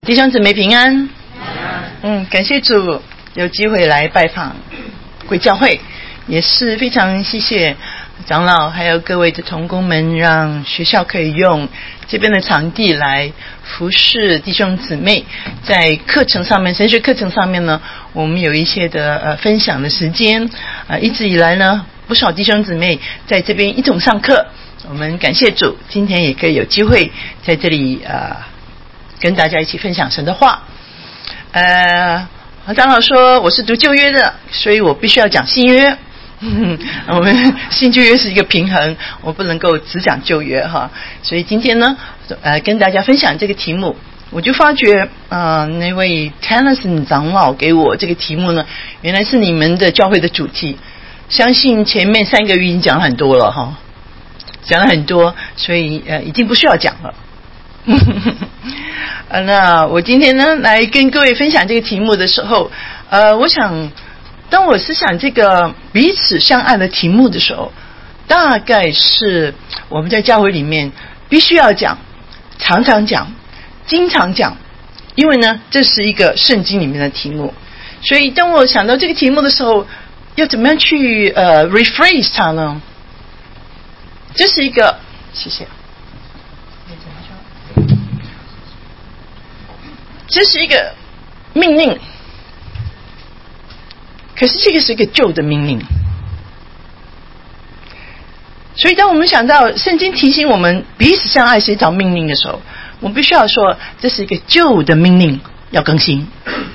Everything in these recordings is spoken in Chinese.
弟兄姊妹平安。感谢主有机会来拜访贵教会，也是非常谢谢长老还有各位的同工们，让学校可以用这边的场地来服侍弟兄姊妹。在课程上面，神学课程上面呢，我们有一些的分享的时间。一直以来呢，不少弟兄姊妹在这边一同上课，我们感谢主，今天也可以有机会在这里跟大家一起分享神的话。长老说我是读旧约的，所以我必须要讲新约。我们新旧约是一个平衡，我不能够只讲旧约哈。所以今天呢，跟大家分享这个题目，我就发觉那位 Tennyson 长老给我这个题目呢，原来是你们的教会的主题。相信前面3个月已经讲了很多了哈，讲了很多，所以已经不需要讲了。那我今天呢来跟各位分享这个题目的时候，我想当我思想这个彼此相爱的题目的时候，大概是我们在教会里面必须要讲，常常讲，经常讲，因为呢这是一个圣经里面的题目。所以当我想到这个题目的时候，要怎么样去rephrase 它呢？这是一个，谢谢，这是一个命令，可是这个是一个旧的命令。所以当我们想到圣经提醒我们彼此相爱是一条命令的时候，我们必须要说这是一个旧的命令，要更新。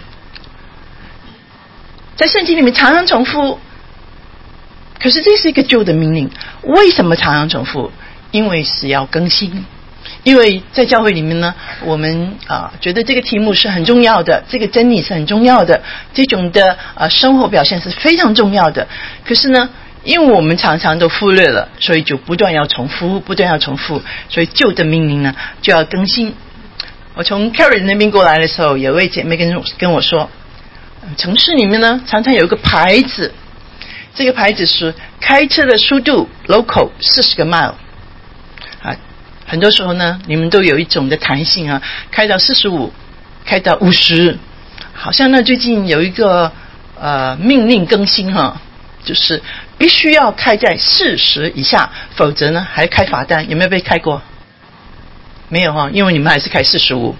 在圣经里面常常重复，可是这是一个旧的命令。为什么常常重复？因为是要更新。因为在教会里面呢，我们觉得这个题目是很重要的，这个真理是很重要的，这种的生活表现是非常重要的。可是呢，因为我们常常都忽略了，所以就不断要重复，所以旧的命令呢就要更新。我从 Karen 那边过来的时候，有位姐妹跟我说，城市里面呢常常有一个牌子，这个牌子是开车的速度 local 40个 mile。很多时候呢，你们都有一种的弹性啊，开到45，开到50，好像呢最近有一个命令更新哈，就是必须要开在40以下，否则呢还开罚单。有没有被开过？没有哈，因为你们还是开45。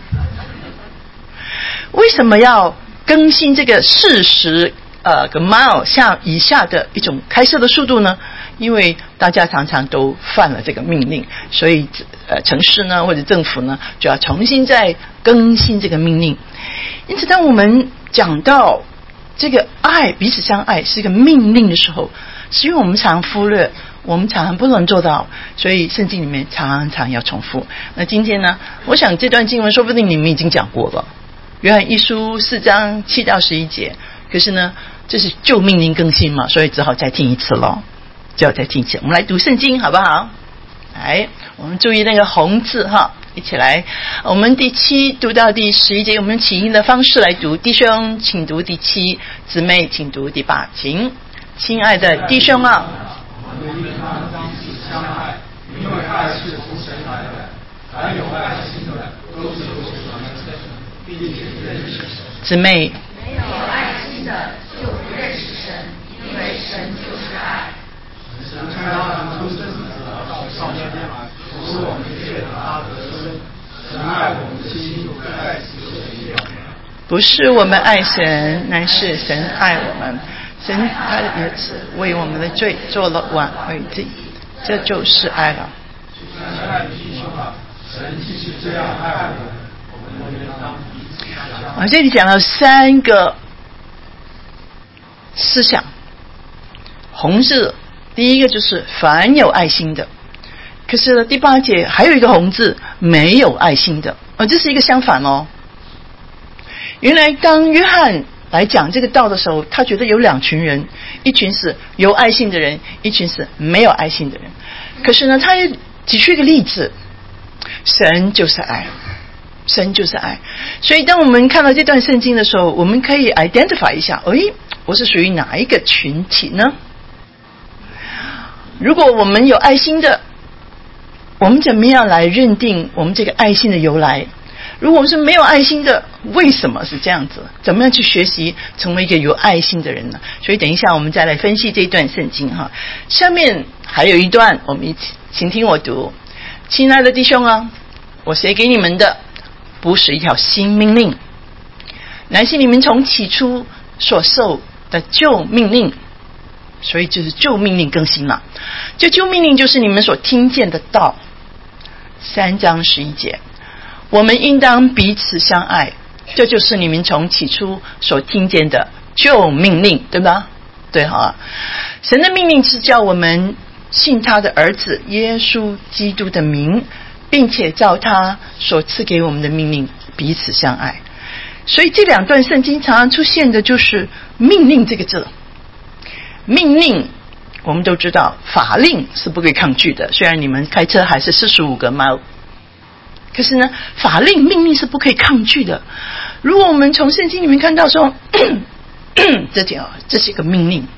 为什么要更新这个40个 mile 以下的一种开车的速度呢？因为大家常常都犯了这个命令，所以城市呢或者政府呢就要重新再更新这个命令。因此当我们讲到这个爱，彼此相爱是一个命令的时候，是因为我们常忽略，我们常常不能做到，所以圣经里面常常要重复。那今天呢，我想这段经文说不定你们已经讲过了，约翰一书4章7到11节，可是呢这是旧命令更新嘛，所以只好再听一次咯，就要再听一次。我们来读圣经好不好？来，我们注意那个红字哈，一起来。我们第7读到第11节，我们起音的方式来读。弟兄请读第7，姊妹请读第8。请。亲爱的弟兄啊， 我们应当彼此相爱，因为爱是从神来的，凡有爱心的都是由神而生，并且认识神。 姊妹， 没有爱心的就不认识神，因为神就是爱。 神差他独生子到少年来，使我们借着他得生。神爱我们的心在此就表明。 不是我们爱神，乃是神爱我们。神他的儿子为我们的罪做了挽回祭，这就是爱了。 亲爱的弟兄啊，神既是这样爱我们，我们应当彼此相爱。 这里讲了3个思想，红字第一个就是凡有爱心的，可是呢第8节还有一个红字没有爱心的，这是一个相反哦。原来当约翰来讲这个道的时候，他觉得有2群人，一群是有爱心的人，一群是没有爱心的人。可是呢他也举出一个例子，神就是爱，神就是爱。所以当我们看到这段圣经的时候，我们可以 identify 一下，我是属于哪一个群体呢？如果我们有爱心的，我们怎么样来认定我们这个爱心的由来？ 如果我们是没有爱心的，为什么是这样子？怎么样去学习成为一个有爱心的人呢？所以等一下我们再来分析这一段圣经哈。下面还有一段，我们一起请听我读。亲爱的弟兄啊，我写给你们的不是一条新命令，乃是你们从起初所受的旧命令。所以就是旧命令更新了。这旧命令就是你们所听见的道。3章11节，我们应当彼此相爱，这就是你们从起初所听见的旧命令，对吧？对哈。神的命令是叫我们信他的儿子耶稣基督的名，并且照他所赐给我们的命令彼此相爱。所以这两段圣经常常出现的就是命令这个字。命令我们都知道，法令是不可以抗拒的，虽然你们开车还是45个 mile， 可是呢，法令命令是不可以抗拒的。如果我们从圣经里面看到说这是一个命令，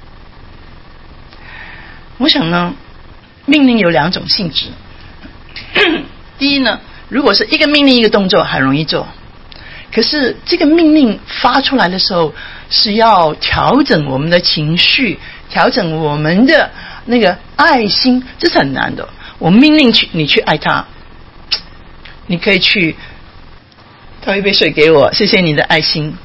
我想呢，命令有2种性质。第一呢，如果是一个命令一个动作很容易做，可是这个命令发出来的时候是要调整我们的情绪，调整我们的那个爱心，这是很难的。我命令你去爱他，你可以去倒一杯水给我，谢谢你的爱心。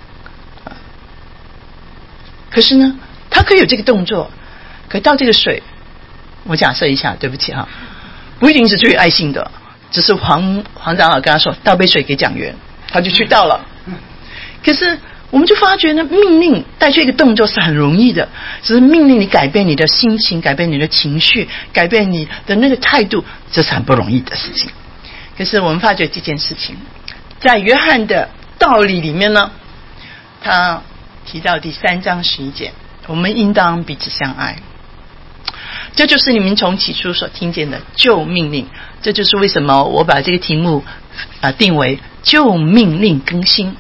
可是呢，他可以有这个动作，可倒这个水，我假设一下，对不起哈，不一定是出于爱心的，只是黄长老跟他说倒杯水给蒋元，他就去倒了。可是我们就发觉呢，命令带去一个动作是很容易的，只是命令你改变你的心情，改变你的情绪，改变你的那个态度，这是很不容易的事情。可是我们发觉这件事情在约翰的道理里面呢，他提到第3章11节，我们应当彼此相爱，这就是你们从起初所听见的旧命令。这就是为什么我把这个题目定为旧命令更新。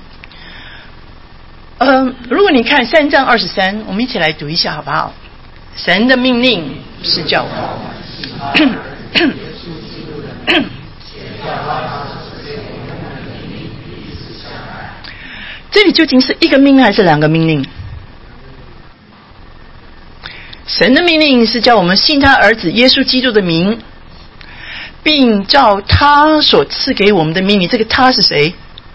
如果你看3章23，我们一起来读一下好不好？神的命令是叫我这里究竟是一个命令还是2个命令？神的命令是叫我们信他儿子耶稣基督的名，并照他所赐给我们的命令。这个他是谁？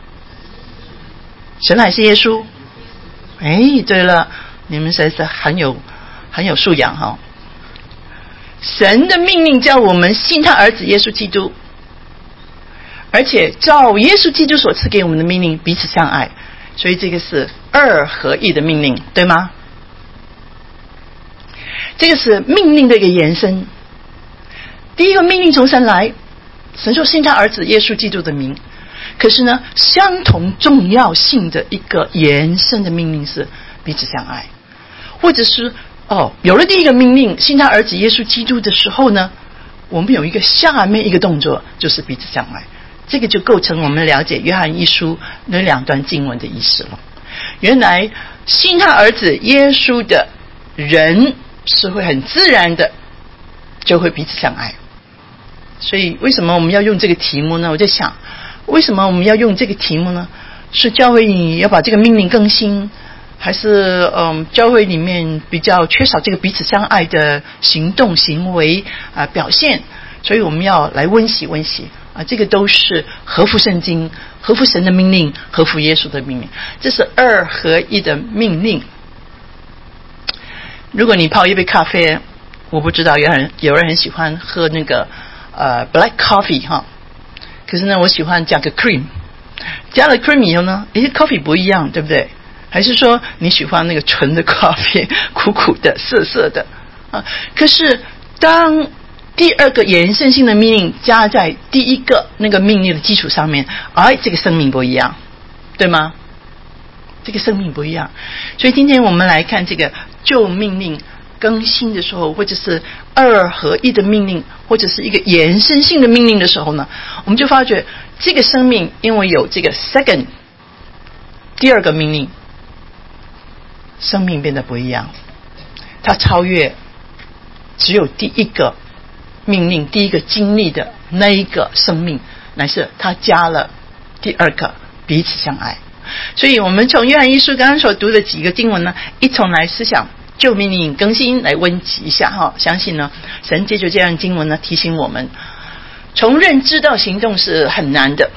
神还是耶稣？对了，你们实在是很有素养哈。神的命令叫我们信他儿子耶稣基督，而且照耶稣基督所赐给我们的命令彼此相爱。所以这个是2合1的命令，对吗？这个是命令的一个延伸。第一个命令从神来，神说信他儿子耶稣基督的名。可是呢，相同重要性的一个延伸的命令是彼此相爱，或者是有了第一个命令信他儿子耶稣基督的时候呢，我们有一个下面一个动作，就是彼此相爱。这个就构成我们了解约翰一书那2段经文的意思了。原来信他儿子耶稣的人是会很自然的就会彼此相爱。所以为什么我们要用这个题目呢？我在想，为什么我们要用这个题目呢？是教会你要把这个命令更新，还是教会里面比较缺少这个彼此相爱的行动行为表现？所以我们要来温习这个都是合乎圣经，合乎神的命令，合乎耶稣的命令。这是2合1的命令。如果你泡一杯咖啡，我不知道有人很喜欢喝那个black coffee 哈，可是呢我喜欢加个 cream， 加了 cream 以后呢coffee 不一样，对不对？还是说你喜欢那个纯的咖啡，苦苦的涩涩的可是当第2个延伸性的命令加在第1个那个命令的基础上面，这个生命不一样，对吗？这个生命不一样。所以今天我们来看这个旧命令更新的时候，或者是2合1的命令，或者是一个延伸性的命令的时候呢，我们就发觉这个生命因为有这个 second 第2个命令，生命变得不一样。它超越只有第1个命令，第1个经历的那一个生命，乃是它加了第二个彼此相爱。所以我们从约翰一书刚刚所读的几个经文呢，一同来思想旧命令更新，来温习一下哈。相信呢，神借着这样的经文呢，提醒我们，从认知到行动是很难的。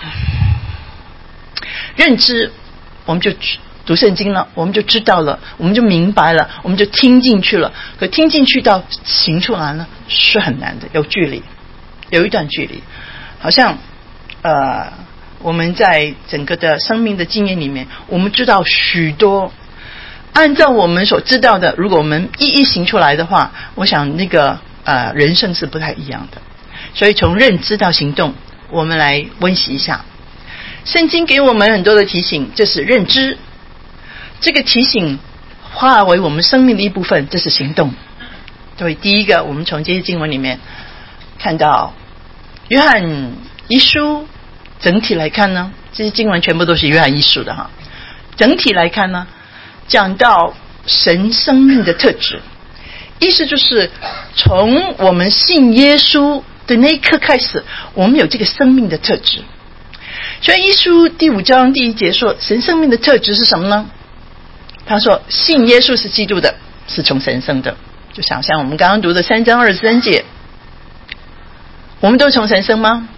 认知，我们就读圣经了，我们就知道了，我们就明白了，我们就听进去了。可听进去到行出来呢，是很难的，有距离，有一段距离。好像我们在整个的生命的经验里面，我们知道许多，按照我们所知道的，如果我们一行出来的话，我想那个人生是不太一样的。所以从认知到行动，我们来温习一下。圣经给我们很多的提醒，这是认知，这个提醒化为我们生命的一部分，这是行动。所以第一个，我们从这些经文里面看到约翰一书，整体来看呢，这些经文全部都是约翰一书的哈。整体来看呢，讲到神生命的特质，意思就是从我们信耶稣的那一刻开始，我们有这个生命的特质。所以一书第5章第1节说，神生命的特质是什么呢？他说信耶稣是基督的，是从神生的。就想象我们刚刚读的3章23节，我们都是从神生吗？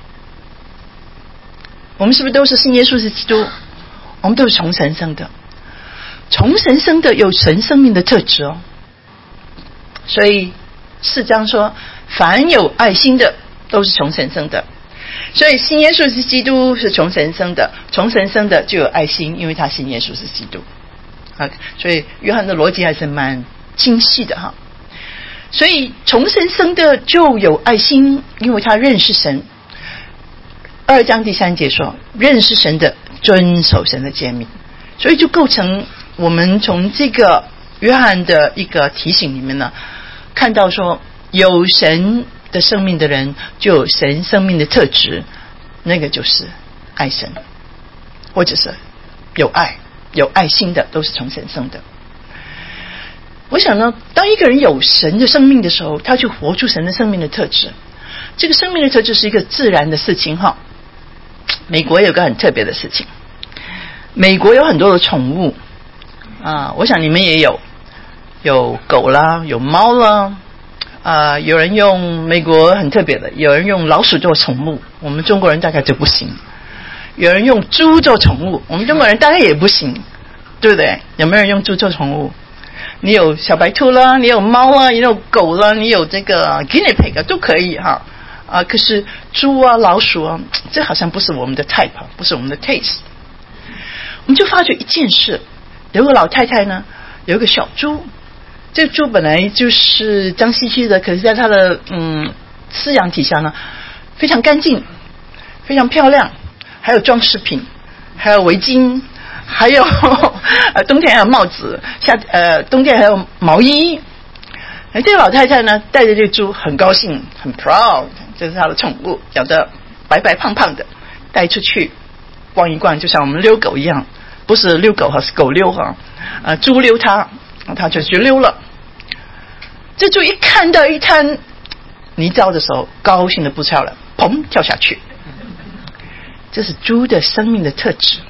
我们是不是都是信耶稣是基督？我们都是从神生的，从神生的有神生命的特质哦。所以4章说，凡有爱心的都是从神生的。所以信耶稣是基督是从神生的，从神生的就有爱心，因为他信耶稣是基督。所以约翰的逻辑还是蛮精细的哈。所以从神生的就有爱心，因为他认识神。2章第3节说，认识神的遵守神的诫命，所以就构成我们从这个约翰的一个提醒里面呢，看到说有神的生命的人就有神生命的特质，那个就是爱神，或者是有爱有爱心的，都是从神生的。我想呢，当一个人有神的生命的时候，他就活出神的生命的特质。这个生命的特质是一个自然的事情哈。美国有个很特别的事情，美国有很多的宠物我想你们也有狗啦，有猫啦，有人用美国很特别的，有人用老鼠做宠物，我们中国人大概就不行。有人用猪做宠物，我们中国人大概也不行，对不对？有没有人用猪做宠物？你有小白兔啦，你有猫啦，你有狗啦，你有这个 guinea pig 都可以哈。可是猪啊老鼠啊，这好像不是我们的 type， 不是我们的 taste。 我们就发觉一件事，有个老太太呢，有一个小猪，这个猪本来就是脏兮兮的，可是在她的饲养底下呢，非常干净，非常漂亮，还有装饰品，还有围巾，还有冬天还有帽子，冬天还有毛衣。这个老太太呢，带着这个猪很高兴，很 proud， 这是她的宠物，养得白白胖胖的，带出去逛一逛，就像我们遛狗一样，不是遛狗，是狗遛哈，猪遛它，它就去溜了。这猪一看到一滩泥沼的时候，高兴的不跳了，砰跳下去。这是猪的生命的特质，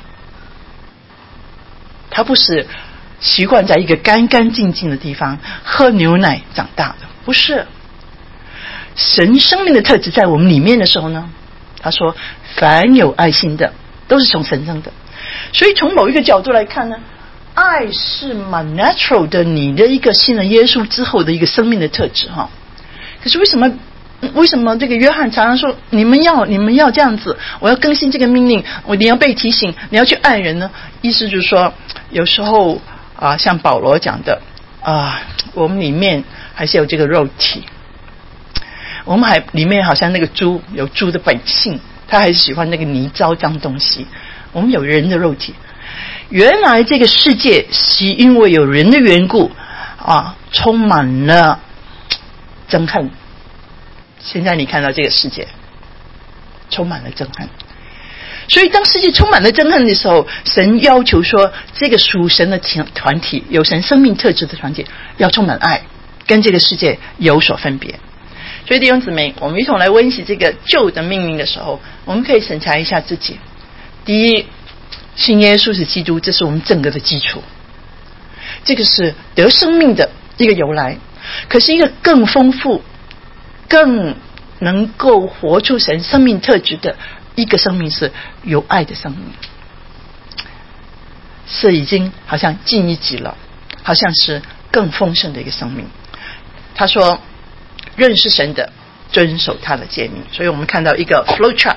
它不是习惯在一个干干净净的地方喝牛奶长大的，不是。神生命的特质在我们里面的时候呢，他说凡有爱心的都是从神生的。所以从某一个角度来看呢，爱是蛮 natural 的，你的一个信了耶稣之后的一个生命的特质哈。可是为什么这个约翰常常说你们要这样子，我要更新这个命令，你要被提醒，你要去爱人呢？意思就是说，有时候像保罗讲的我们里面还是有这个肉体，我们里面好像那个猪有猪的本性，他还是喜欢那个泥沼脏东西。我们有人的肉体，原来这个世界是因为有人的缘故充满了憎恨。现在你看到这个世界充满了憎恨，所以当世界充满了憎恨的时候，神要求说这个属神的团体，有神生命特质的团体要充满爱，跟这个世界有所分别。所以弟兄姊妹，我们一同来温习这个旧的命令的时候，我们可以审查一下自己。 第一，信耶稣是基督，这是我们整个的基础，这个是得生命的一个由来。可是一个更丰富、更能够活出神生命特质的一个生命是有爱的生命，是已经好像进一级了，好像是更丰盛的一个生命。他说认识神的遵守他的诫命，所以我们看到一个 flow chart，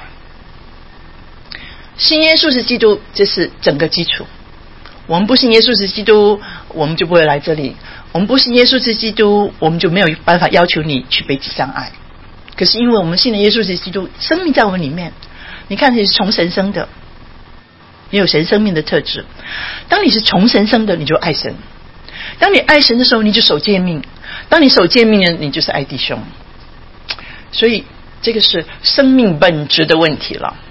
信耶稣是基督，这是整个基础。我们不信耶稣是基督，我们就不会来这里。我们不信耶稣是基督，我们就没有办法要求你去彼此相爱。可是因为我们信了耶稣是基督，生命在我们里面，你看你是从神生的，你有神生命的特质。当你是从神生的，你就爱神。当你爱神的时候，你就守诫命。当你守诫命呢，你就是爱弟兄。所以这个是生命本质的问题了，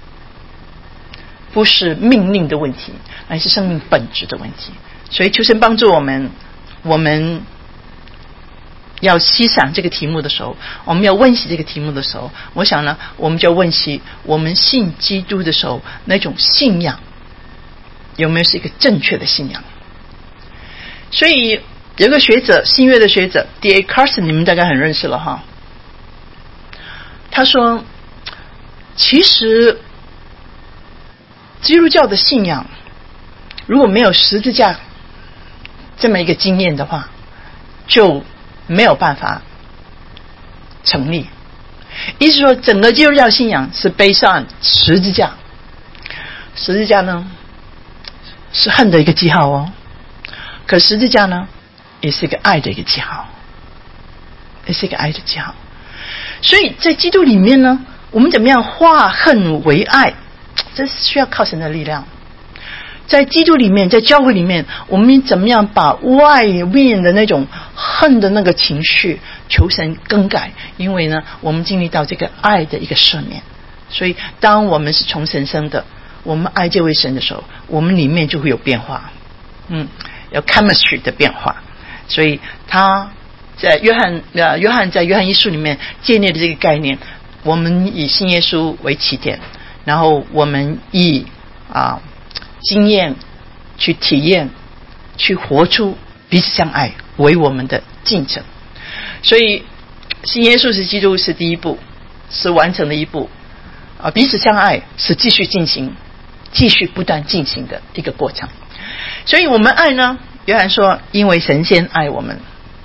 不是命令的问题，而是生命本质的问题。所以求神帮助我们，我们要欣赏这个题目的时候，我们要温习这个题目的时候，我想呢，我们就要温习我们信基督的时候那种信仰有没有是一个正确的信仰。所以有个学者，新约的学者 D.A. Carson， 你们大概很认识了哈。他说其实基督教的信仰如果没有十字架这么一个经验的话，就没有办法成立。意思说整个基督教信仰是背上十字架，十字架呢是恨的一个记号哦，可十字架呢也是一个爱的一个记号，也是一个爱的记号。所以在基督里面呢，我们怎么样化恨为爱，这是需要靠神的力量。在基督里面，在教会里面，我们怎么样把外面的那种恨的那个情绪求神更改，因为呢我们经历到这个爱的一个赦免。所以当我们是从神生的，我们爱这位神的时候，我们里面就会有变化，有 chemistry 的变化。所以他在约翰在约翰一书里面建立的这个概念，我们以信耶稣为起点，然后我们以经验去体验，去活出彼此相爱为我们的进程。所以信耶稣是基督是第一步，是完成的一步，彼此相爱是继续进行，继续不断进行的一个过程。所以我们爱呢，约翰说因为神先爱我们，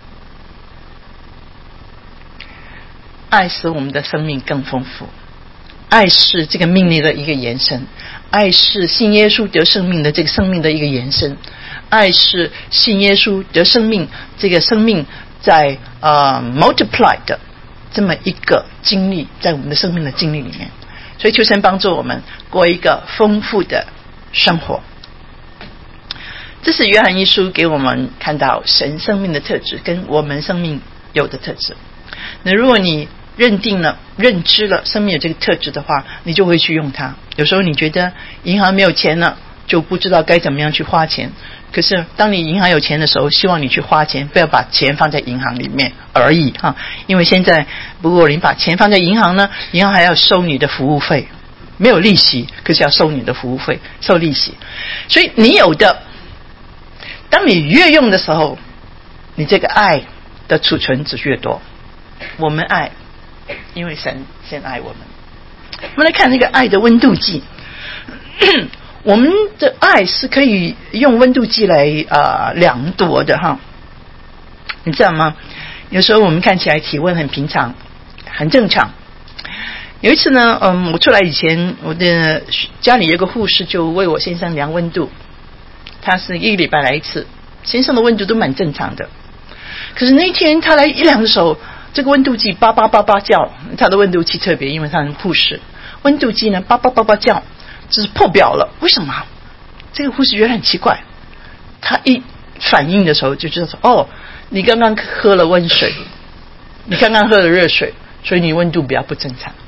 爱使我们的生命更丰富，爱是这个命令的一个延伸，爱是信耶稣得生命的这个生命的一个延伸，爱是信耶稣得生命这个生命在multiply 的这么一个经历，在我们的生命的经历里面。所以求神帮助我们过一个丰富的生活。这是约翰一书给我们看到神生命的特质跟我们生命有的特质。那如果你认知了生命有这个特质的话，你就会去用它。有时候你觉得银行没有钱了，就不知道该怎么样去花钱，可是当你银行有钱的时候，希望你去花钱，不要把钱放在银行里面而已哈。因为现在如果你把钱放在银行呢，银行还要收你的服务费，没有利息，可是要收你的服务费，收利息。所以你有的，当你越用的时候，你这个爱的储存值越多。我们爱，因为神先爱我们。我们来看那个爱的温度计。我们的爱是可以用温度计来量度的哈。你知道吗？有时候我们看起来体温很平常，很正常。有一次呢，我出来以前，我的家里有个护士就为我先生量温度，他是一个礼拜来一次，先生的温度都蛮正常的。可是那天他来一量的时候，这个温度计叭叭叭叭叫，他的温度计特别，因为他是护士，温度计呢叭叭叭叭叫，这是破表了。为什么？这个护士觉得很奇怪，他一反应的时候就知道说，哦，你刚刚喝了温水，你刚刚喝了热水，所以你温度比较不正常。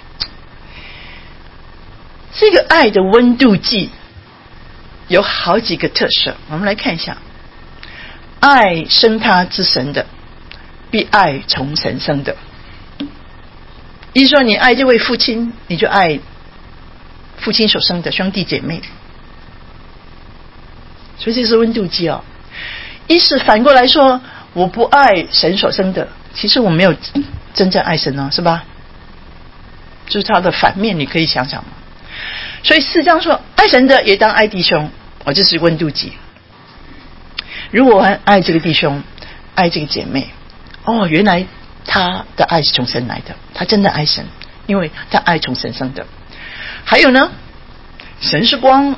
这个爱的温度计有好几个特色，我们来看一下。爱生他之神的，必爱从神生的。意思说你爱这位父亲，你就爱父亲所生的兄弟姐妹。所以这是温度计哦。一是反过来说，我不爱神所生的，其实我没有真正爱神呢，是吧？就是它的反面，你可以想想嘛。所以4章说，爱神的也当爱弟兄，这是温度计。如果我爱这个弟兄，爱这个姐妹，原来他的爱是从神来的，他真的爱神，因为他爱从神生的。还有呢，神是光，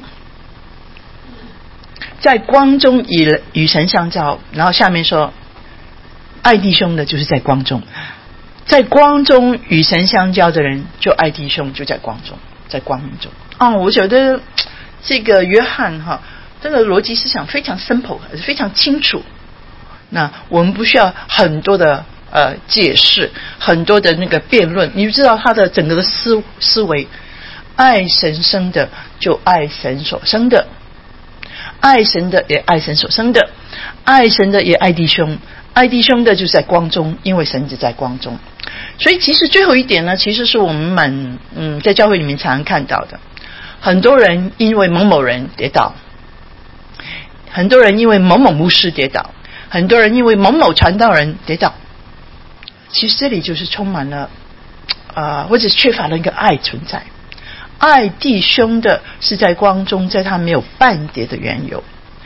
在光中与神相照，然后下面说，爱弟兄的就是在光中，在光中与神相交的人，就爱弟兄，就在光中，在光明中。我觉得这个约翰这个逻辑思想非常 simple， 非常清楚。那我们不需要很多的解释，很多的那个辩论，你就知道他的整个的思维。爱神生的就爱神所生的，爱神的也爱神所生的，爱神的也爱弟兄，爱弟兄的就是在光中，因为神只在光中。所以其实最后一点呢，其实是我们在教会里面常常看到的，很多人因为某某人跌倒，很多人因为某某牧师跌倒，很多人因为某某传道人跌倒。其实这里就是充满了或者缺乏了一个爱存在。爱弟兄的是在光中，在他没有半点的缘由。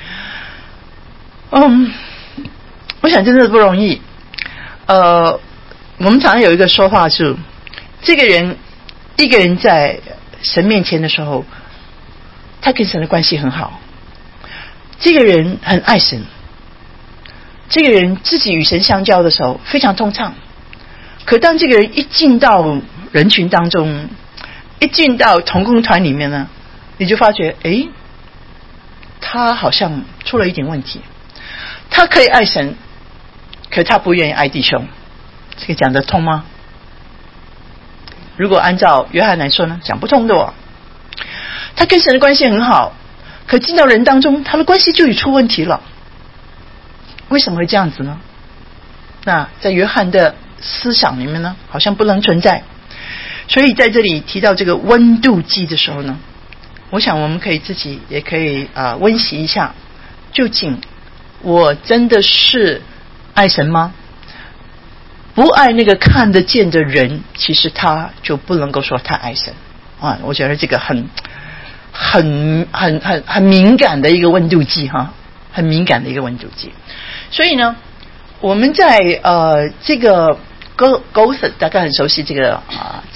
我想真的不容易。我们常常有一个说法是，一个人在神面前的时候，他跟神的关系很好，这个人很爱神，这个人自己与神相交的时候非常通畅。可当这个人一进到人群当中，一进到同工团里面呢，你就发觉他好像出了一点问题。他可以爱神，可他不愿意爱弟兄，这个讲得通吗？如果按照约翰来说呢，讲不通的。他跟神的关系很好，可进到人当中，他的关系就已出问题了。为什么会这样子呢？那在约翰的思想里面呢，好像不能存在。所以在这里提到这个温度计的时候呢，我想我们可以自己也可以温习一下，究竟我真的是爱神吗？不爱那个看得见的人，其实他就不能够说他爱神。我觉得这个很敏感的一个温度计很敏感的一个温度计。所以呢，我们在这个Goethe 大概很熟悉这个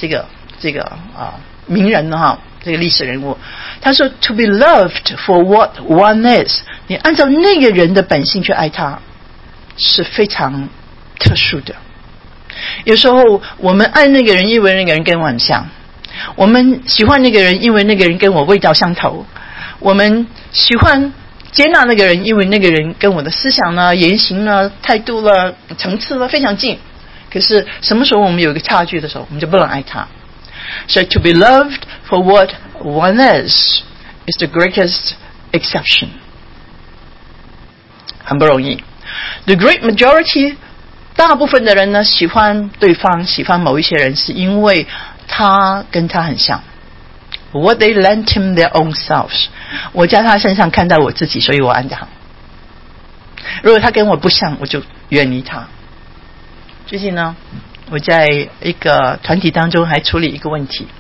名人这个历史人物，他说 to be loved for what one is， 你按照那个人的本性去爱他是非常特殊的。有时候我们爱那个人，因为那个人跟我很像，我们喜欢那个人，因为那个人跟我味道相投，我们喜欢接纳那个人，因为那个人跟我的思想呢、言行呢、态度了、层次了非常近。可是什么时候我们有一个差距的时候，我们就不能爱他。So to be loved for what one is the greatest exception， 很不容易。The great majority， 大部分的人呢，喜欢对方，喜欢某一些人，是因为他跟他很像。What they lent him their own selves， 我在他身上看到我自己，所以我爱他。如果他跟我不像，我就远离他。最近呢，我在一个团体当中还处理一个问题。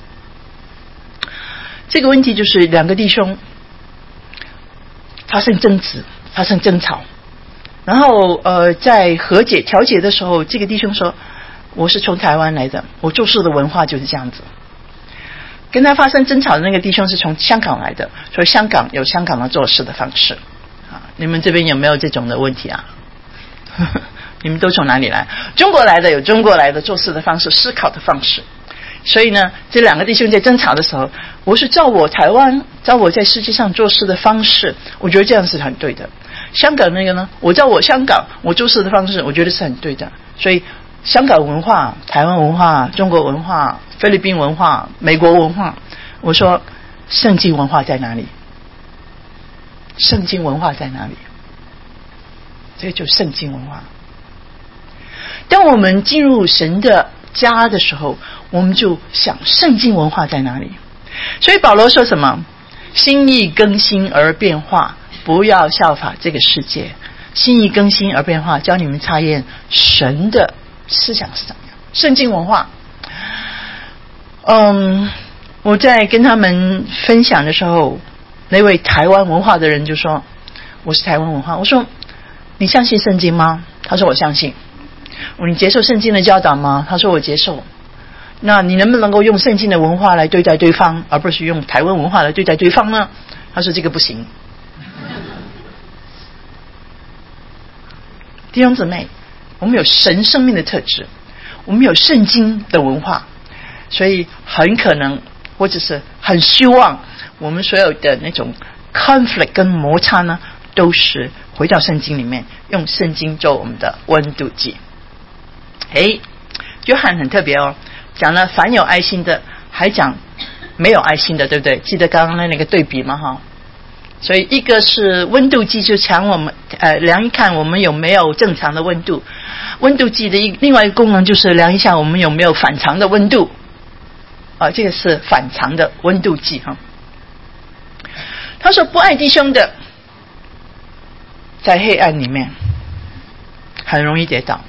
这个问题就是两个弟兄发生争执，发生争吵，然后在和解调解的时候，这个弟兄说，我是从台湾来的，我做事的文化就是这样子。跟他发生争吵的那个弟兄是从香港来的，所以香港有香港的做事的方式。你们这边有没有这种的问题啊？你们都从哪里来？中国来的有中国来的做事的方式，思考的方式。所以呢，这两个弟兄在争吵的时候，我是照我台湾，照我在世界上做事的方式，我觉得这样是很对的。香港那个呢，我照我香港我做事的方式，我觉得是很对的。所以香港文化、台湾文化、中国文化、菲律宾文化、美国文化，我说圣经文化在哪里？圣经文化在哪里？这就是圣经文化。当我们进入神的家的时候，我们就想圣经文化在哪里？ 所以保罗说什么？心意更新而变化，不要效法这个世界。心意更新而变化，教你们察验神的思想是怎么样。圣经文化，我在跟他们分享的时候，那位台湾文化的人就说：“我是台湾文化。”我说：“你相信圣经吗？”他说：“我相信。”你接受圣经的教导吗？他说：“我接受。”那你能不能够用圣经的文化来对待对方，而不是用台湾文化来对待对方呢？他说：“这个不行。”弟兄姊妹，我们有神生命的特质，我们有圣经的文化，所以很可能或者是很希望我们所有的那种 conflict 跟摩擦呢，都是回到圣经里面，用圣经做我们的温度计。约翰很特别哦，讲了凡有爱心的，还讲没有爱心的，对不对？记得刚刚那个对比吗？哈，所以一个是温度计，就量我们量一看我们有没有正常的温度。温度计的另外一个功能就是量一下我们有没有反常的温度。这个是反常的温度计哈。他说不爱弟兄的，在黑暗里面很容易跌倒。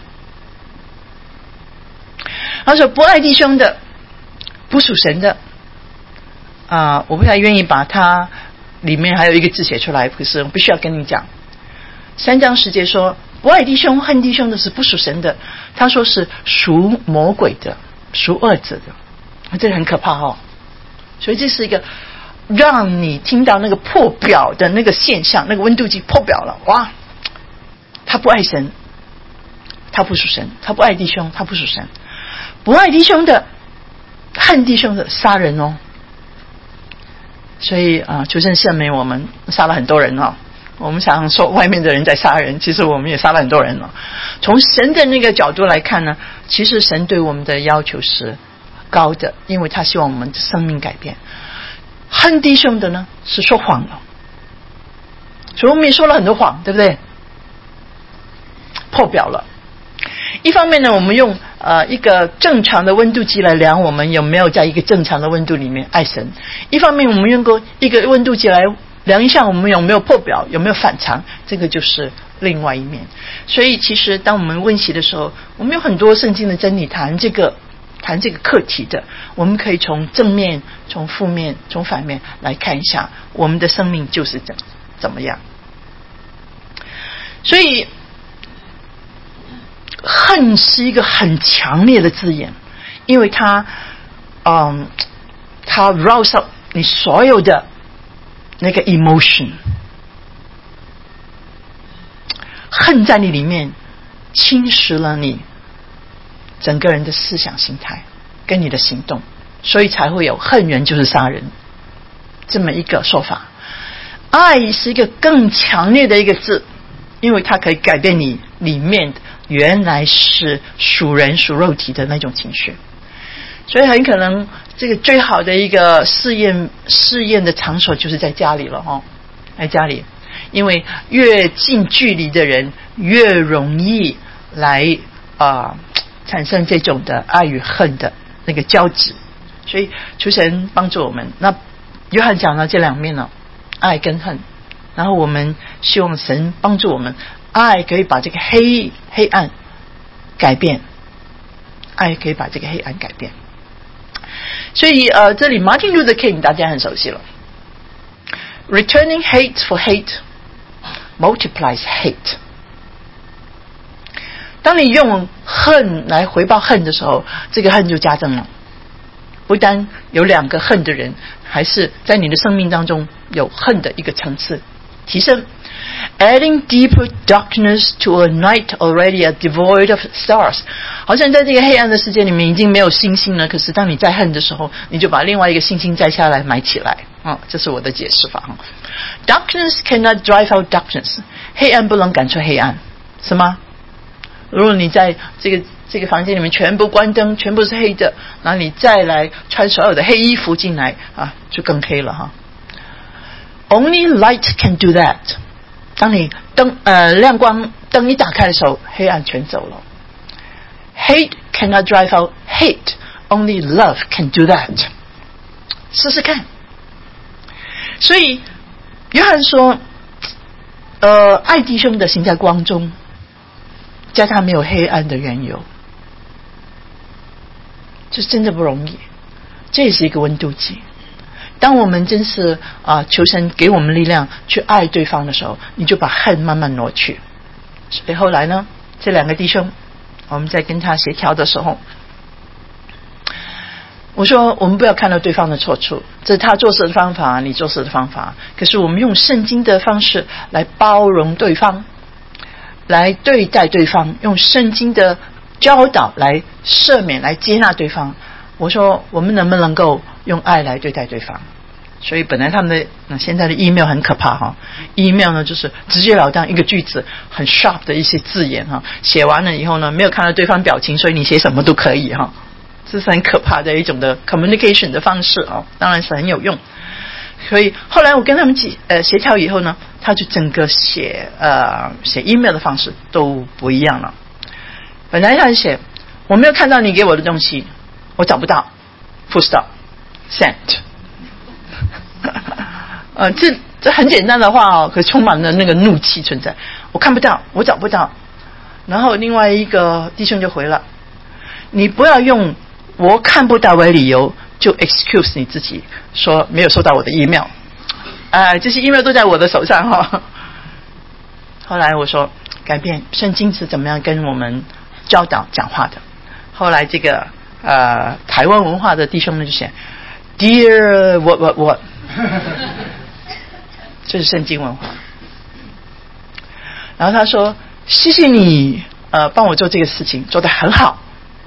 他说不爱弟兄的，不属神的我不太愿意把它里面还有一个字写出来，可是我必须要跟你讲。3章10节说不爱弟兄恨弟兄的是不属神的，他说是属魔鬼的，属恶者的，这个很可怕哦。所以这是一个让你听到那个破表的那个现象，那个温度计破表了，哇，他不爱神，他不属神，他不爱弟兄，他不属神。不爱弟兄的恨弟兄的杀人哦。所以求神赦免我们杀了很多人哦。我们常说外面的人在杀人，其实我们也杀了很多人了。从神的那个角度来看呢，其实神对我们的要求是高的，因为他希望我们的生命改变。恨弟兄的呢是说谎了，所以我们也说了很多谎，对不对？破表了。一方面呢，我们用一个正常的温度计来量我们有没有在一个正常的温度里面爱神，一方面我们用过一个温度计来量一下我们有没有破表，有没有反常，这个就是另外一面。所以其实当我们温习的时候，我们有很多圣经的真理谈这个课题的，我们可以从正面、从负面、从反面来看一下我们的生命就是怎么样。所以恨是一个很强烈的字眼，因为它 rouse up 你所有的那个 emotion， 恨在你里面侵蚀了你整个人的思想心态跟你的行动，所以才会有恨人就是杀人这么一个说法。爱是一个更强烈的一个字，因为它可以改变你里面原来是属人属肉体的那种情绪。所以很可能这个最好的一个试验的场所就是在家里了哦，在家里，因为越近距离的人越容易来产生这种的爱与恨的那个交织。所以求神帮助我们。那约翰讲到这两面了，爱跟恨，然后我们希望神帮助我们，爱可以把这个黑暗改变，爱可以把这个黑暗改变。所以这里 Martin Luther King 大家很熟悉了， Returning hate for hate multiplies hate。 当你用恨来回报恨的时候，这个恨就加增了。不单有两个恨的人，还是在你的生命当中有恨的一个层次提升。Adding deeper darkness to a night already devoid of stars， 好像在这个黑暗的世界里面已经没有星星了，可是当你在恨的时候，你就把另外一个星星摘下来埋起来这是我的解释法。Darkness cannot drive out darkness， 黑暗不能赶出黑暗，是吗？如果你在这个房间里面全部关灯，全部是黑的，然后你再来穿所有的黑衣服进来就更黑了哈。Only light can do that。 当你亮光灯一打开的时候，黑暗全走了。Hate cannot drive out hate. Only love can do that。 试试看。所以约翰说爱弟兄的行在光中，叫他没有黑暗的缘由，这真的不容易，这也是一个温度计。当我们真是求神给我们力量去爱对方的时候，你就把恨慢慢挪去。所以后来呢，这两个弟兄我们在跟他协调的时候，我说我们不要看到对方的错处，这是他做事的方法，你做事的方法，可是我们用圣经的方式来包容对方，来对待对方，用圣经的教导来赦免，来接纳对方。我说我们能不能够用爱来对待对方？所以本来他们的现在的 email 很可怕哈 ，email 呢就是直截了当一个句子，很 sharp 的一些字眼哈，写完了以后呢，没有看到对方表情，所以你写什么都可以哈，这是很可怕的一种的 communication 的方式啊，当然是很有用。所以后来我跟他们协调以后呢，他就整个写 email 的方式都不一样了。本来他写我没有看到你给我的东西，我找不到 full stop sent 这很简单的话哦，可充满了那个怒气存在。我看不到，我找不到。然后另外一个弟兄就回了，你不要用我看不到为理由就 excuse 你自己，说没有收到我的 email， 这些 email 都在我的手上哈。后来我说改变，圣经是怎么样跟我们教导讲话的。后来这个台湾文化的弟兄呢就写 Dear what 这是圣经文化。然后他说谢谢你帮我做这个事情，做得很好，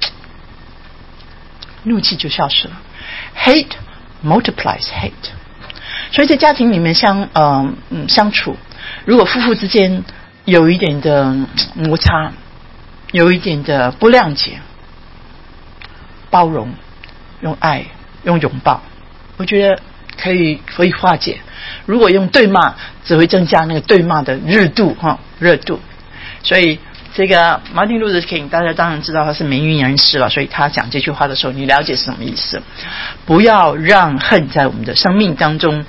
怒气就消失了。 Hate multiplies hate。 所以在家庭里面相处，如果夫妇之间有一点的摩擦，有一点的不谅解，包容，用爱，用拥抱，我觉得可以化解。如果用对骂，只会增加那个对骂的热度。所以这个 Martin Luther King 大家当然知道他是名誉人士了，所以他讲这句话的时候，你了解是什么意思？不要让恨在我们的生命当中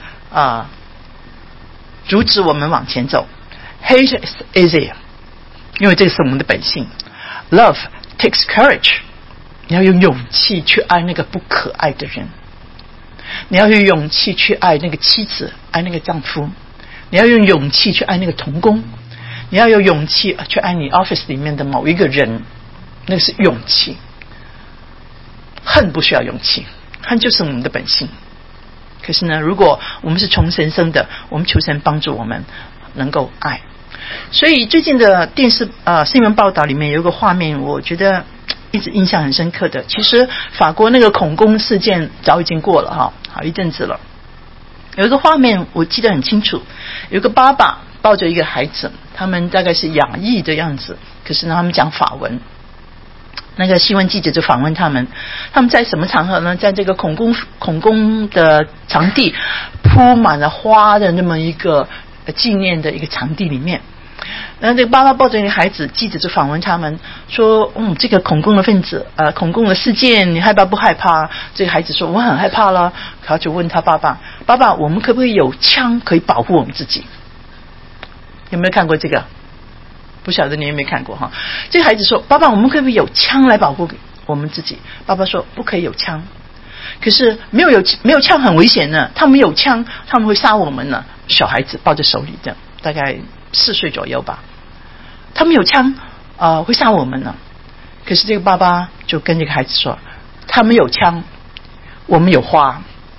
阻止我们往前走。 Hate is easy， 因为这是我们的本性。 Love takes courage， 你要用勇气去爱那个不可爱的人，你要用勇气去爱那个妻子，爱那个丈夫，你要用勇气去爱那个同工，你要有勇气去爱你 office 里面的某一个人，那是勇气。恨不需要勇气，恨就是我们的本性。可是呢，如果我们是从神生的，我们求神帮助我们能够爱。所以最近的电视新闻报道里面有一个画面，我觉得一直印象很深刻的。其实法国那个恐攻事件早已经过了哈，好一阵子了。有一个画面我记得很清楚，有一个爸爸抱着一个孩子，他们大概是亚裔的样子，可是呢他们讲法文。那个新闻记者就访问他们在什么场合呢？在这个恐攻的场地铺满了花的那么一个纪念的一个场地里面。然后这个爸爸抱着一个孩子，记者就访问他们说这个恐攻的分子恐攻的事件你害怕不害怕？这个孩子说我很害怕了。他就问他爸爸我们可不可以有枪可以保护我们自己？有没有看过这个？不晓得你有没有看过哈？这个孩子说爸爸我们可不可以有枪来保护我们自己？爸爸说不可以有枪。可是没有枪很危险呢，他们有枪他们会杀我们呢。小孩子抱着手里的大概4岁左右吧，他们有枪会杀我们呢。可是这个爸爸就跟这个孩子说他们有枪我们有花。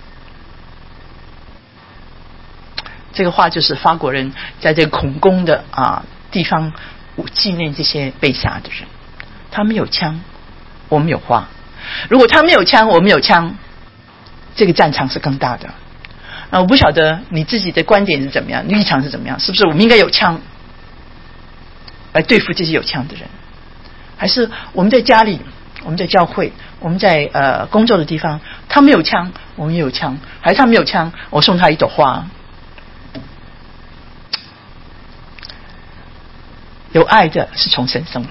这个话就是法国人在这个恐攻的地方纪念这些被杀的人。他们有枪我们有花，如果他们有枪我们有枪，这个战场是更大的。我不晓得你自己的观点是怎么样，立场是怎么样，是不是我们应该有枪来对付这些有枪的人，还是我们在家里，我们在教会，我们在工作的地方，他们有枪我们也有枪，还是他们有枪我送他一朵花？有爱的是从神生的。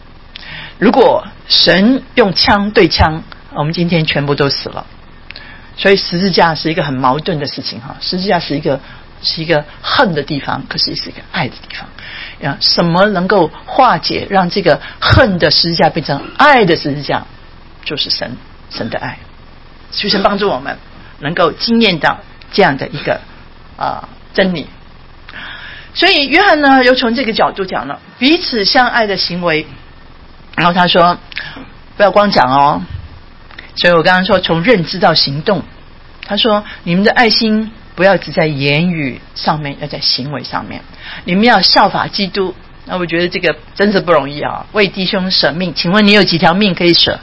如果神用枪对枪，我们今天全部都死了。 所以十字架是一个很矛盾的事情哈，十字架是一个恨的地方，可是也是一个爱的地方。什么能够化解，让这个恨的十字架变成爱的十字架？就是神的爱。求神帮助我们能够经验到这样的一个真理。所以约翰呢，又从这个角度讲了彼此相爱的行为。然后他说，不要光讲哦。所以我刚刚说从认知到行动。他说，你们的爱心不要只在言语上面，要在行为上面。你们要效法基督。那我觉得这个真是不容易啊！为弟兄舍命，请问你有几条命可以舍？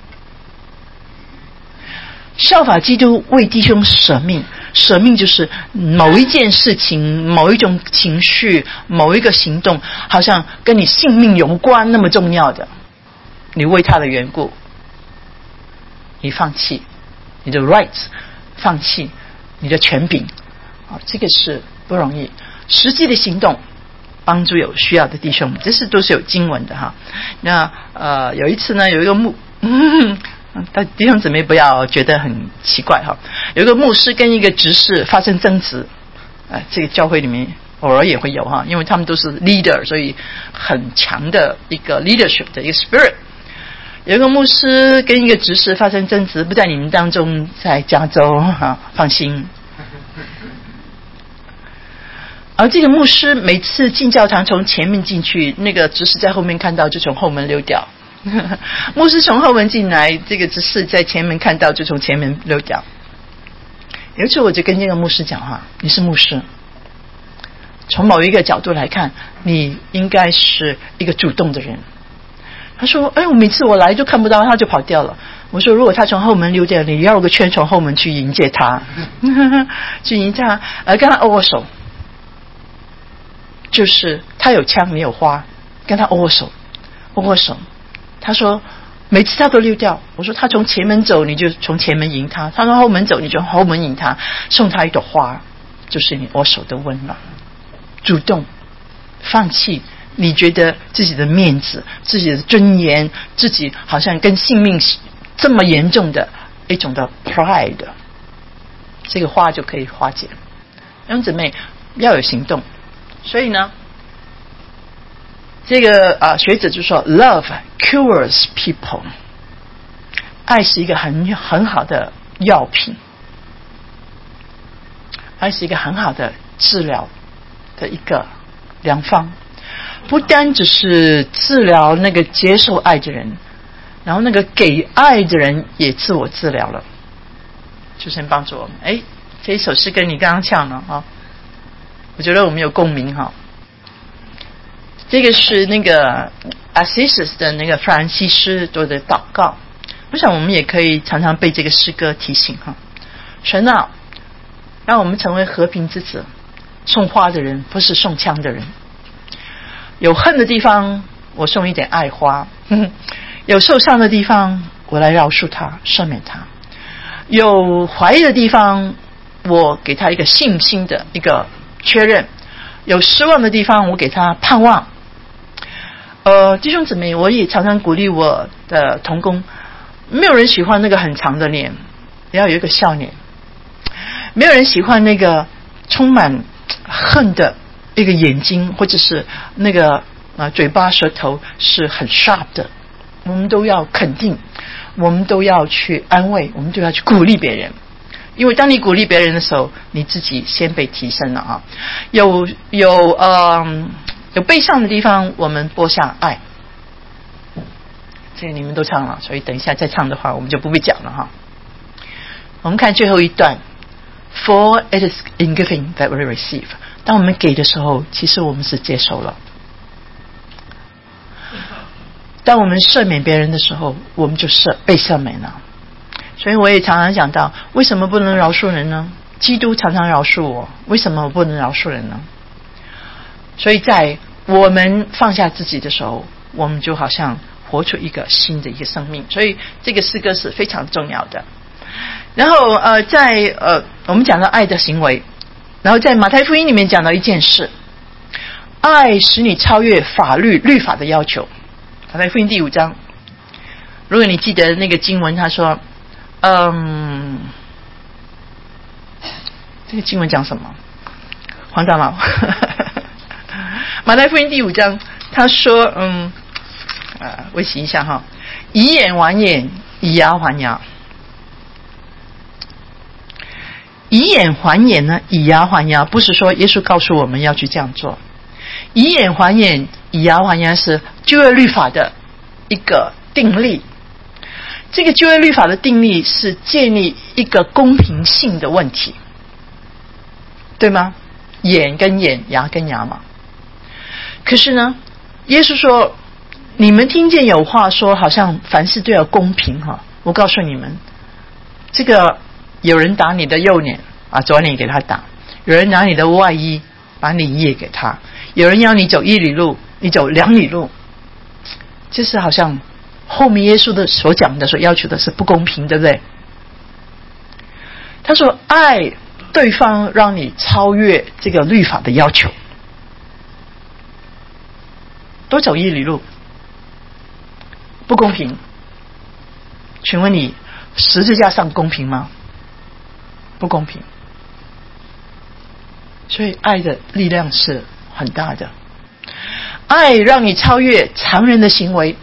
效法基督，为弟兄舍命。舍命就是某一件事情、某一种情绪、某一个行动，好像跟你性命有关那么重要的，你为他的缘故，你放弃你的 rights， 放弃你的权柄，这个是不容易。实际的行动帮助有需要的弟兄，这是都是有经文的哈。那有一次呢，有一个弟兄姊妹不要觉得很奇怪哈。有一个牧师跟一个执事发生争执，这个教会里面偶尔也会有哈，因为他们都是 leader， 所以很强的一个 leadership 的一个 spirit。有一个牧师跟一个执事发生争执，不在你们当中，在加州哈，放心。而这个牧师每次进教堂从前面进去，那个执事在后面看到就从后门溜掉。牧师从后门进来，这个执事在前门看到就从前门溜掉。有一次我就跟这个牧师讲哈，你是牧师，从某一个角度来看，你应该是一个主动的人。他说我每次我来就看不到他，就跑掉了。我说如果他从后门溜掉，你绕个圈从后门去迎接他去迎接他，跟他握手，就是他有枪你有花，跟他握手。他说每次他都溜掉。我说他从前门走你就从前门迎他，他从后门走你就从后门迎他，送他一朵花，就是你握手的温暖。主动放弃你觉得自己的面子、自己的尊严，自己好像跟性命这么严重的一种的 pride， 这个花就可以化解。弟兄姊妹要有行动。所以呢，这个学者就说 Love cures people， 爱是一个很好的药品，爱是一个很好的治疗的一个良方，不单只是治疗那个接受爱的人，然后那个给爱的人也自我治疗了。求神帮助我们。这一首诗跟你刚刚唱了啊，我觉得我们有共鸣哈。这个是那个 Assisi 的那个弗兰西斯多的祷告，我想我们也可以常常被这个诗歌提醒哈。神啊，让我们成为和平之子，送花的人不是送枪的人。有恨的地方我送一点爱花，有受伤的地方我来饶恕他，赦免他，有怀疑的地方我给他一个信心的一个确认，有失望的地方我给他盼望。弟兄姊妹，我也常常鼓励我的同工，没有人喜欢那个很长的脸，也要有一个笑脸。没有人喜欢那个充满恨的一个眼睛，或者是那个嘴巴舌头是很 sharp 的。我们都要肯定，我们都要去安慰，我们都要去鼓励别人。因为当你鼓励别人的时候，你自己先被提升了啊。有悲伤的地方我们播下爱，这个你们都唱了，所以等一下再唱的话我们就不必讲了哈。我们看最后一段， For it is in giving that we receive， 当我们给的时候其实我们是接受了，当我们赦免别人的时候我们就被赦免了。所以我也常常讲到，为什么不能饶恕人呢？基督常常饶恕我，为什么我不能饶恕人呢？所以在我们放下自己的时候，我们就好像活出一个新的一个生命。所以这个诗歌是非常重要的。然后我们讲到爱的行为，然后在马太福音里面讲到一件事，爱使你超越律法的要求。马太福音第5章，如果你记得那个经文，他说这个经文讲什么？黄长老马太福音第5章他说温习一下哈，以眼还眼，以牙还牙。以眼还眼呢，以牙还牙，不是说耶稣告诉我们要去这样做。以眼还眼，以牙还牙是旧约律法的一个定例。这个旧约律法的定例是建立一个公平性的问题，对吗？眼跟眼，牙跟牙嘛。可是呢，耶稣说，你们听见有话说，好像凡事都要公平哈。我告诉你们，这个有人打你的右脸，把左脸给他打；有人拿你的外衣，把你衣也给他；有人要你走1里路，你走2里路。这是好像后面耶稣的所讲的所要求的是不公平，对不对？他说爱对方让你超越这个律法的要求，多走1里路不公平。请问你十字架上公平吗？不公平。所以爱的力量是很大的，爱让你超越常人的行为。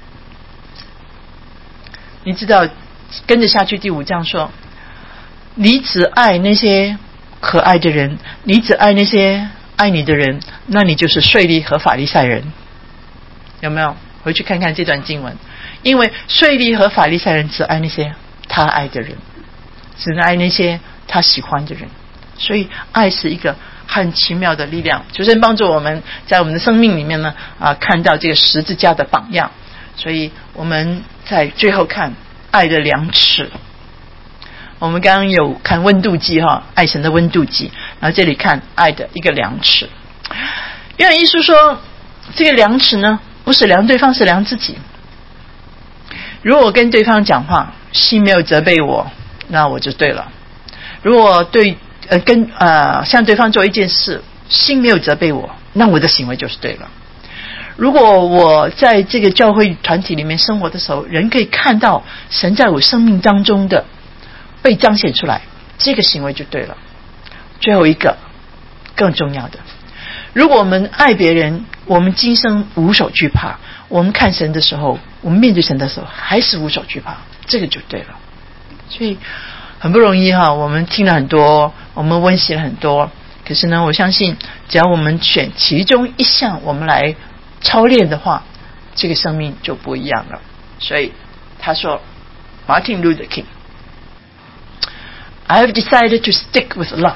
你知道跟着下去第5章说，你只爱那些可爱的人，你只爱那些爱你的人，那你就是税吏和法利赛人。有没有回去看看这段经文？因为税吏和法利赛人只爱那些他爱的人，只爱那些他喜欢的人。所以爱是一个很奇妙的力量，就是帮助我们在我们的生命里面呢看到这个十字架的榜样。所以我们在最后看爱的量尺。我们刚刚有看温度计爱神的温度计，然后这里看爱的一个量尺。约翰一书说，这个量尺呢，不是量对方，是量自己。如果我跟对方讲话，心没有责备我，那我就对了。如果向对方做一件事，心没有责备我，那我的行为就是对了。如果我在这个教会团体里面生活的时候，人可以看到神在我生命当中的被彰显出来，这个行为就对了。最后一个更重要的，如果我们爱别人，我们今生无所惧怕，我们看神的时候，我们面对神的时候还是无所惧怕，这个就对了。所以很不容易我们听了很多，我们温习了很多，可是呢，我相信只要我们选其中一项我们来操练的话，这个生命就不一样了。所以他说 Martin Luther King, I have decided to stick with love.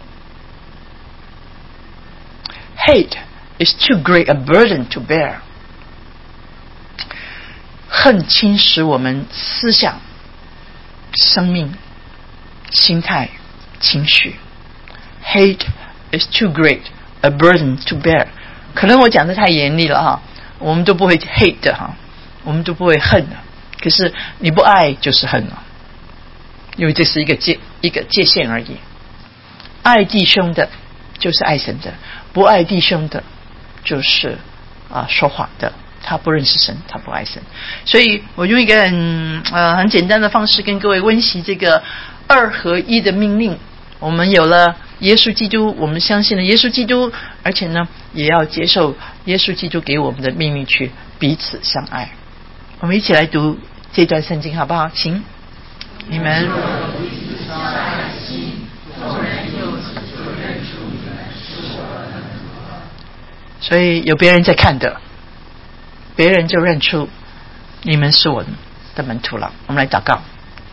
Hate is too great a burden to bear. 恨侵蚀我们思想、生命、心态、情绪。Hate is too great a burden to bear. 可能我讲的太严厉了我们都不会 hate 的我们都不会恨的。可是你不爱就是恨了，因为这是一个界限而已。爱弟兄的就是爱神的，不爱弟兄的就是说谎的，他不认识神，他不爱神。所以我用一个很简单的方式跟各位温习这个2合1的命令。我们有了耶稣基督，我们相信了耶稣基督，而且呢也要接受耶稣基督给我们的命令，去彼此相爱。我们一起来读这段圣经好不好？请你们所以有别人在看的，别人就认出你们是我的门徒了。我们来祷告。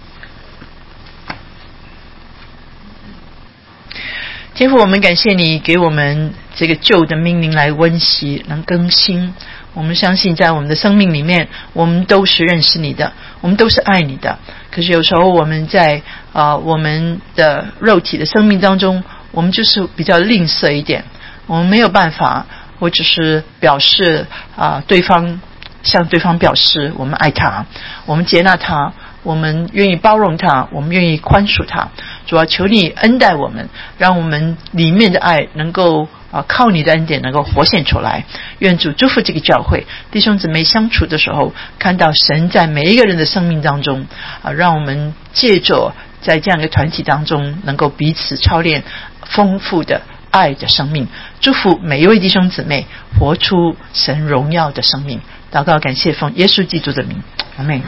天父，我们感谢你给我们这个旧的命令来温习，能更新。我们相信在我们的生命里面，我们都是认识你的，我们都是爱你的。可是有时候我们在我们的肉体的生命当中，我们就是比较吝啬一点，我们没有办法，或者是表示向对方表示我们爱他，我们接纳他，我们愿意包容他，我们愿意宽恕他。主要求你恩待我们，让我们里面的爱能够靠你的恩典能够活现出来。愿主祝福这个教会弟兄姊妹相处的时候，看到神在每一个人的生命当中让我们借着在这样一个团体当中能够彼此操练丰富的爱的生命，祝福每一位弟兄姊妹活出神荣耀的生命。祷告感谢奉耶稣基督的名，阿们。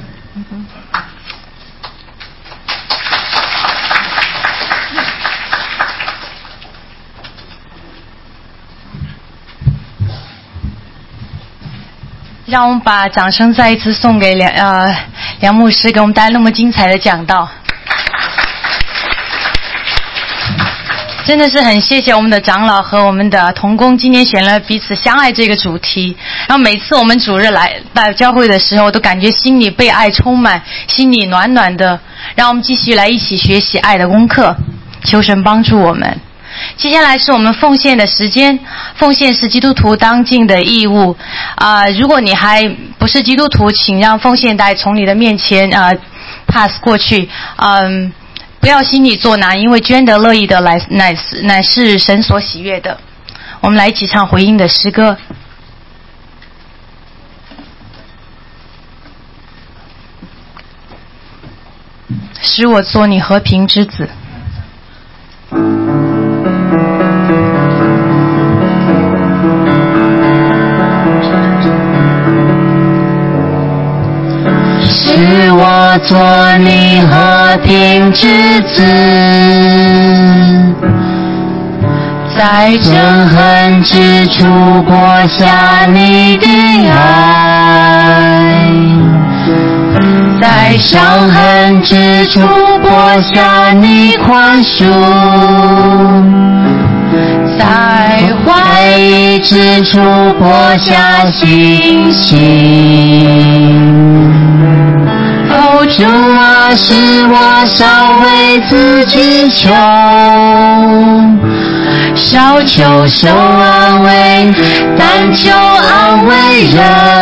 让我们把掌声再一次送给梁牧师，给我们带来那么精彩的讲道。真的是很谢谢我们的长老和我们的同工，今天选了彼此相爱这个主题。然后每次我们主日来到教会的时候，都感觉心里被爱充满，心里暖暖的。让我们继续来一起学习爱的功课，求神帮助我们。接下来是我们奉献的时间，奉献是基督徒当尽的义务如果你还不是基督徒，请让奉献袋从你的面前pass 过去不要心里作难，因为捐得乐意的乃是神所喜悦的。我们来一起唱回应的诗歌。使我做你和平之子。 使我做你和平之子，在憎恨之处播下你的爱，在伤痕之处播下你宽恕，在怀疑之处播下信心。主啊，使我少为自己求，少求受安慰，但求安慰人；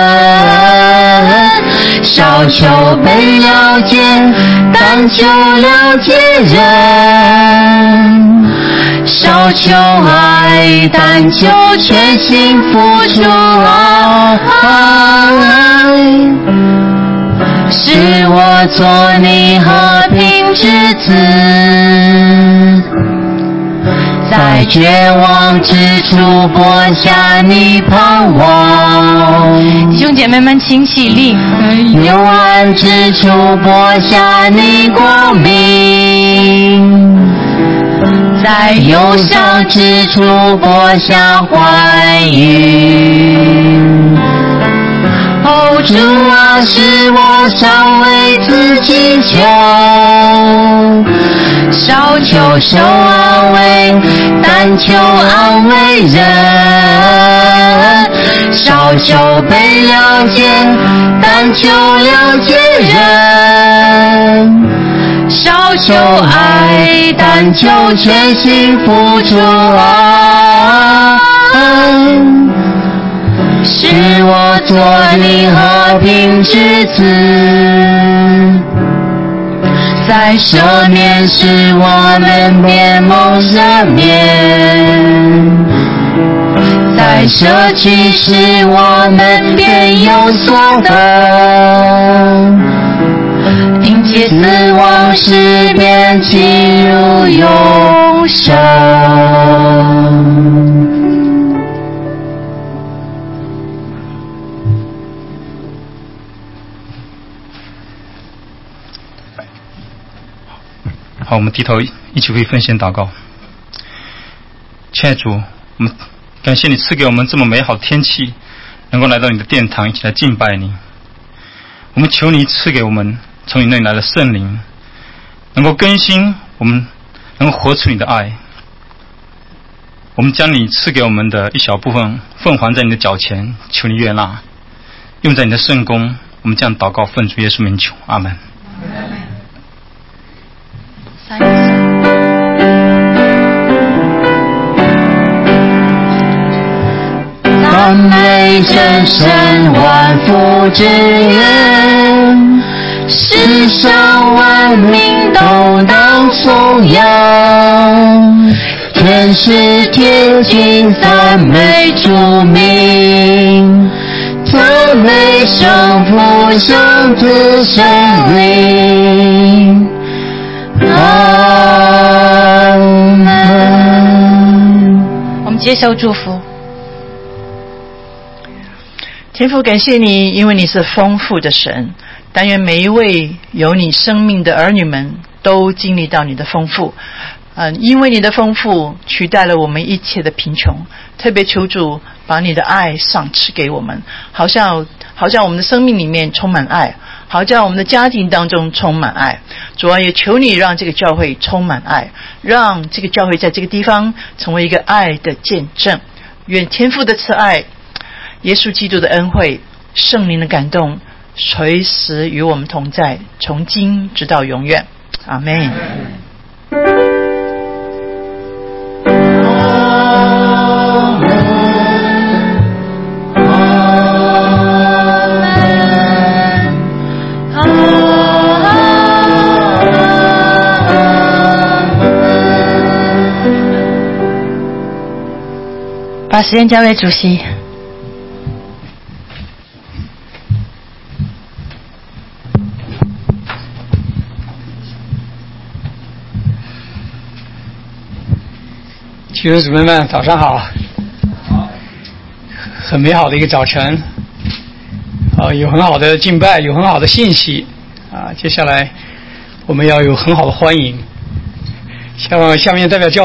少求被了解，但求了解人；少求爱，但求全心付出爱。使我做你和平之子，在绝望之处播下你盼望。 弟兄姐妹们请起立。 幽暗之处播下你光明，在忧伤之处播下欢愉。主啊，使我少为自己求，少求受安慰，但求安慰人；少求被了解，但求了解人；少求爱，但求全心付出爱。使我做你和平之子，在赦免时我们便蒙赦免，在舍去时我们便有所得，迎接死亡时便进入永生。 好，我们低头一起为奉献祷告。亲爱的主，我们感谢你赐给我们这么美好的天气，能够来到你的殿堂，一起来敬拜你。我们求你赐给我们从你那里来的圣灵，能够更新我们，能够活出你的爱。我们将你赐给我们的一小部分奉还在你的脚前，求你悦纳，用在你的圣工。我们这样祷告，奉主耶稣名求，阿门。 赞美真神万福之源，世上万民都当颂扬，天使天君赞美主名，赞美圣父圣子圣灵。 接受祝福。 天父，感谢你，因为你是丰富的神，但愿每一位有你生命的儿女们都经历到你的丰富。因为你的丰富取代了我们一切的贫穷，特别求主把你的爱赏赐给我们，好像我们的生命里面充满爱，好像我们的家庭当中充满爱。主啊，也求你让这个教会充满爱，让这个教会在这个地方成为一个爱的见证。愿天父的慈爱，耶稣基督的恩惠，圣灵的感动随时与我们同在，从今直到永远。阿们。 把时间交给主席。 弟兄姊妹们，早上好！很美好的一个早晨，有很好的敬拜，有很好的信息接下来我们要有很好的欢迎。下面代表教